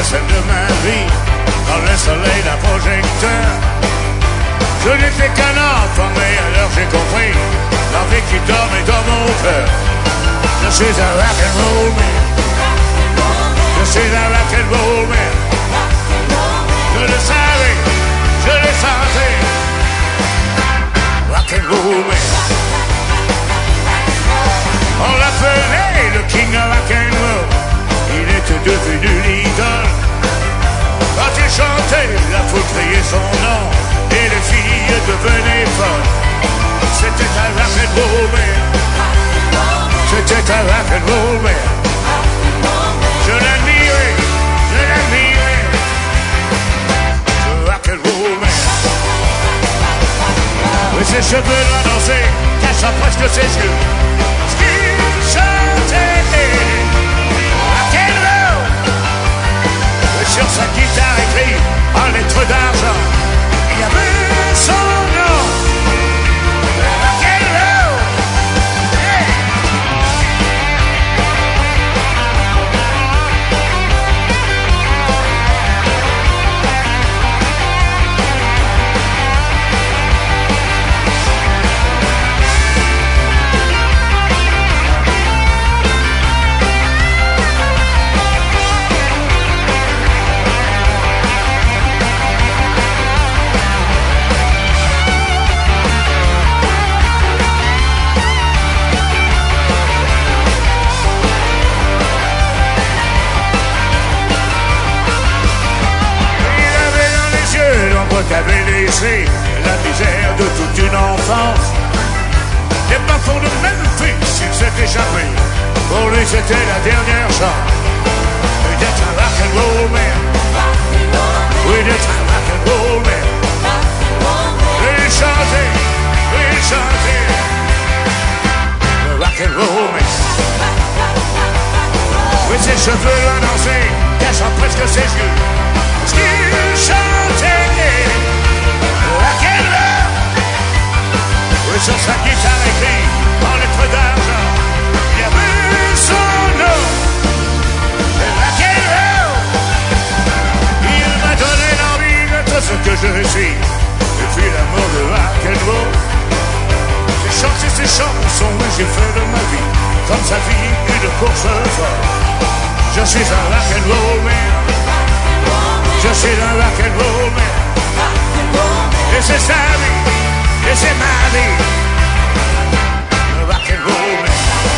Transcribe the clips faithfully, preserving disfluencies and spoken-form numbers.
scène de ma vie, dans le soleil d'un projecteur. Je n'étais qu'un enfant, mais alors j'ai compris la vie qui dormait dans mon cœur. Je suis un rock'n'roll man. Je suis un rock'n'roll man. Je le savais, je le sentais. Rock'n'roll man. On l'appelait le king of rock'n'roll. Il était devenu l'idole. Quand il chantait, la foule criait son nom et les filles devenaient folles. C'était un rock'n'roll man. C'était un rock'n'roll man. Je l'admirais, je l'admirais. Le rock'n'roll man. Oui, ses cheveux noirs dansés, cachant presque ses yeux. Ce qu'il chantait, rock'n'roll. Et sur sa guitare écrit en lettres d'argent, il y avait son nom. Rock'n'roll. Yeah. Qu'avait laissé la misère de toute une enfance. Les bas-fonds de Memphis, il s'est échappé. Pour lui, c'était la dernière chance. Oui, d'être un rock'n'roll man. Oui, d'être un rock'n'roll man. Il chantait, il chantait. Le rock'n'roll man. Oui, ses cheveux loin dansés, cachant presque ses yeux. Ce qu'il chantait. Rock'n'roll. Oui, sur sa guitare écrit en lettres d'argent, il y avait son nom. Rock'n'roll. Il m'a donné l'envie de tout ce que je suis. Et puis l'amour de rock'n'roll. J'ai chanté ces chansons et j'ai fait de ma vie comme sa vie une course folle. Je suis un rock'n'roll man. Je suis un rock'n'roll man. Et c'est sa vie, et c'est ma vie. Le rock'n'roll man.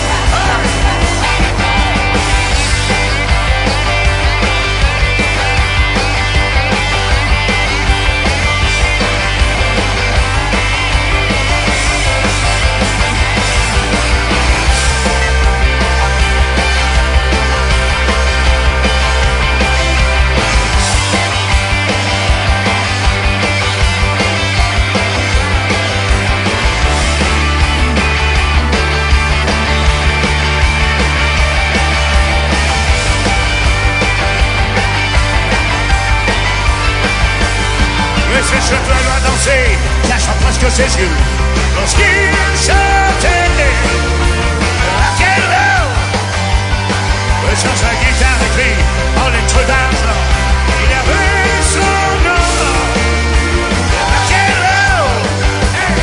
Ses cheveux loin danser, cachant presque ses yeux. Lorsqu'il chantait rock'n'roll. Et sur sa guitare écrit en lettres d'argent, il y avait son nom. Rock'n'roll. Hey.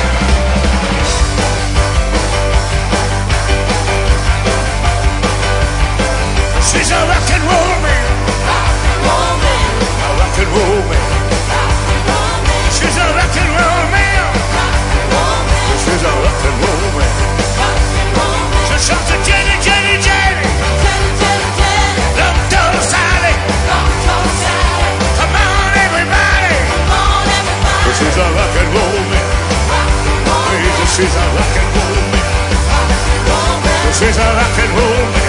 Je suis un rock'n'roll man. Rock'n'roll man. Un rock'n'roll man. Je suis un rock'n'roll man. Je suis un rock'n'roll man. Je chante Jenny, Jenny, Jenny. Long tall Sally. Come on everybody. Je suis un rock'n'roll man. Oui, je suis un rock'n'roll man. Je suis un rock'n'roll man.